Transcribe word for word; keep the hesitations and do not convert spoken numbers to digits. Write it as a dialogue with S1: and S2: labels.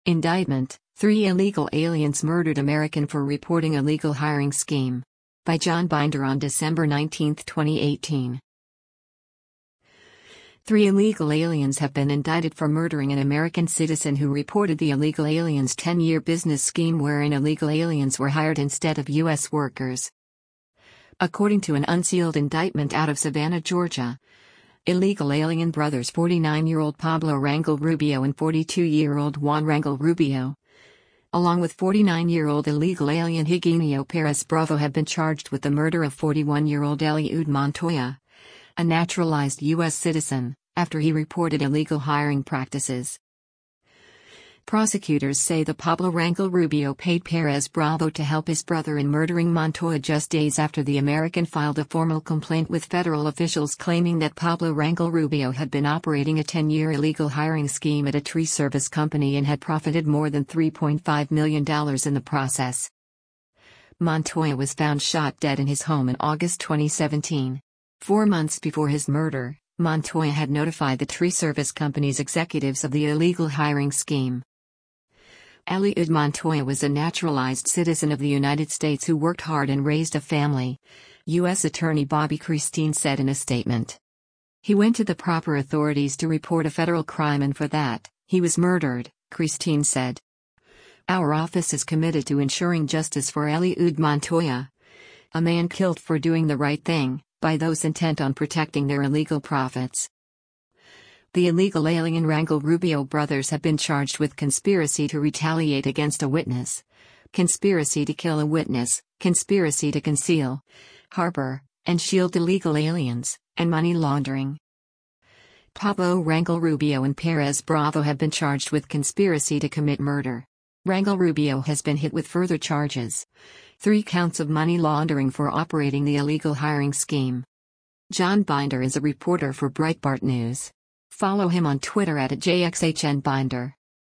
S1: Indictment: Three illegal aliens murdered American for reporting illegal hiring scheme. By John Binder on December nineteenth, twenty eighteen. Three illegal aliens have been indicted for murdering an American citizen who reported the illegal aliens' ten-year business scheme wherein illegal aliens were hired instead of U S workers. According to an unsealed indictment out of Savannah, Georgia, illegal alien brothers forty-nine-year-old Pablo Rangel Rubio and forty-two-year-old Juan Rangel Rubio, along with forty-nine-year-old illegal alien Higinio Perez Bravo, have been charged with the murder of forty-one-year-old Eliud Montoya, a naturalized U S citizen, after he reported illegal hiring practices. Prosecutors say the Pablo Rangel Rubio paid Perez Bravo to help his brother in murdering Montoya just days after the American filed a formal complaint with federal officials claiming that Pablo Rangel Rubio had been operating a ten-year illegal hiring scheme at a tree service company and had profited more than three point five million dollars in the process. Montoya was found shot dead in his home in August twenty seventeen. Four months before his murder, Montoya had notified the tree service company's executives of the illegal hiring scheme. Eliud Montoya was a naturalized citizen of the United States who worked hard and raised a family, U S Attorney Bobby Christine said in a statement. He went to the proper authorities to report a federal crime, and for that, he was murdered, Christine said. Our office is committed to ensuring justice for Eliud Montoya, a man killed for doing the right thing by those intent on protecting their illegal profits. The illegal alien Rangel Rubio brothers have been charged with conspiracy to retaliate against a witness, conspiracy to kill a witness, conspiracy to conceal, harbor, and shield illegal aliens, and money laundering. Pablo Rangel Rubio and Perez Bravo have been charged with conspiracy to commit murder. Rangel Rubio has been hit with further charges: three counts of money laundering for operating the illegal hiring scheme. John Binder is a reporter for Breitbart News. Follow him on Twitter at J X H N Binder.